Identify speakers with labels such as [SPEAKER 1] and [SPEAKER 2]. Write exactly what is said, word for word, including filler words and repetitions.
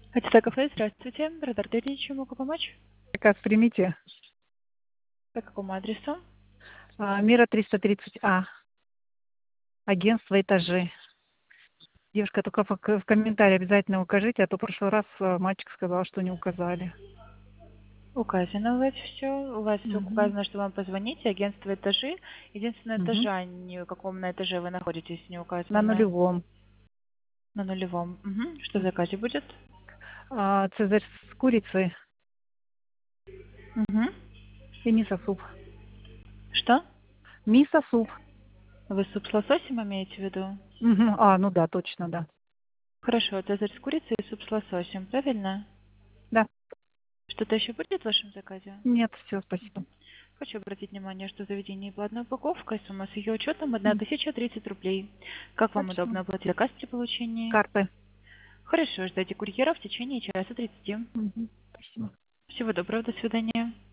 [SPEAKER 1] Хотите кафе, здравствуйте. Радар Дели, чем могу помочь?
[SPEAKER 2] Заказ примите.
[SPEAKER 1] По какому адресу?
[SPEAKER 2] А, Мира триста тридцать А. Агентство «Этажи». Девушка, только в, в комментарии обязательно укажите, а то в прошлый раз а, мальчик сказал, что не указали.
[SPEAKER 1] Указано у вас все. У вас все
[SPEAKER 2] Угу.
[SPEAKER 1] указано, что вам позвонить. Агентство этажи. Единственное,
[SPEAKER 2] Угу.
[SPEAKER 1] этажа, не, в каком на этаже вы находитесь, не
[SPEAKER 2] На
[SPEAKER 1] указано.
[SPEAKER 2] нулевом.
[SPEAKER 1] На нулевом. Угу. Что в заказе будет?
[SPEAKER 2] А, цезарь с курицей
[SPEAKER 1] Угу.
[SPEAKER 2] и мисо-суп.
[SPEAKER 1] Что?
[SPEAKER 2] Мисо-суп.
[SPEAKER 1] Вы суп с лососем имеете в виду?
[SPEAKER 2] Угу. А, ну да, точно, да.
[SPEAKER 1] Хорошо, цезарь с курицей и суп с лососем, правильно?
[SPEAKER 2] Да.
[SPEAKER 1] Что-то еще будет в вашем заказе?
[SPEAKER 2] Нет, все, спасибо.
[SPEAKER 1] Хочу обратить внимание, что заведение платная упаковка, и сумма с ее учетом
[SPEAKER 2] М,
[SPEAKER 1] тысяча тридцать рублей. Как вам
[SPEAKER 2] Хорошо.
[SPEAKER 1] удобно оплатить заказ при получении?
[SPEAKER 2] Карты.
[SPEAKER 1] Хорошо, ждайте курьера в течение часа тридцати.
[SPEAKER 2] Угу. Спасибо.
[SPEAKER 1] Всего доброго, до свидания.